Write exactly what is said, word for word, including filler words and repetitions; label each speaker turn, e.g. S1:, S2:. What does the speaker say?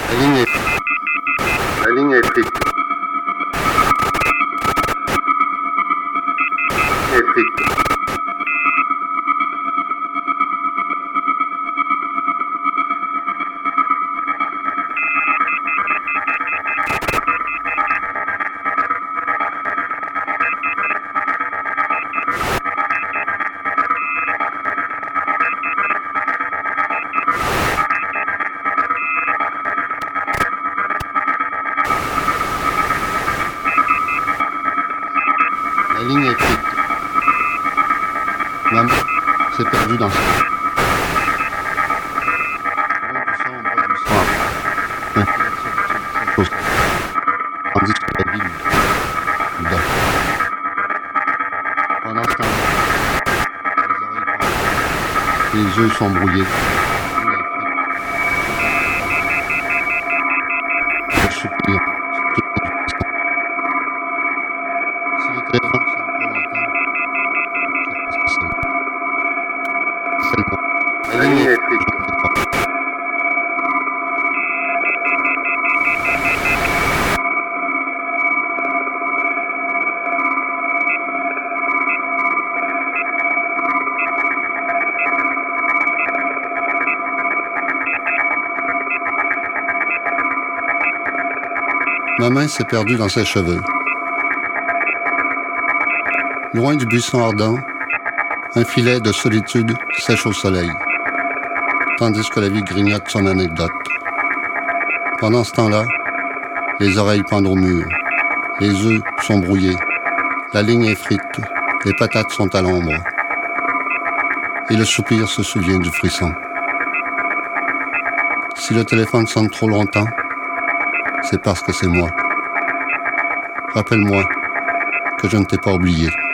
S1: La ligne est... La ligne est frite. Est frite. La ligne est frite. Maman s'est perdue dans ça. Tandis que la ville lui donne. Pendant ce temps, les yeux sont brouillés. Le soupir. Si le téléphone sonne trop longtemps, c'est parce que c'est... La ligne est frite. Ma main s'est perdue dans ses cheveux. Loin du buisson ardent, un filet de solitude sèche au soleil, tandis que la vie grignote son anecdote. Pendant ce temps-là, les oreilles pendent au mur, les œufs sont brouillés, la ligne est frite, les patates sont à l'ombre, et le soupir se souvient du frisson. Si le téléphone sonne trop longtemps, c'est parce que c'est moi. Rappelle-moi que je ne t'ai pas oublié.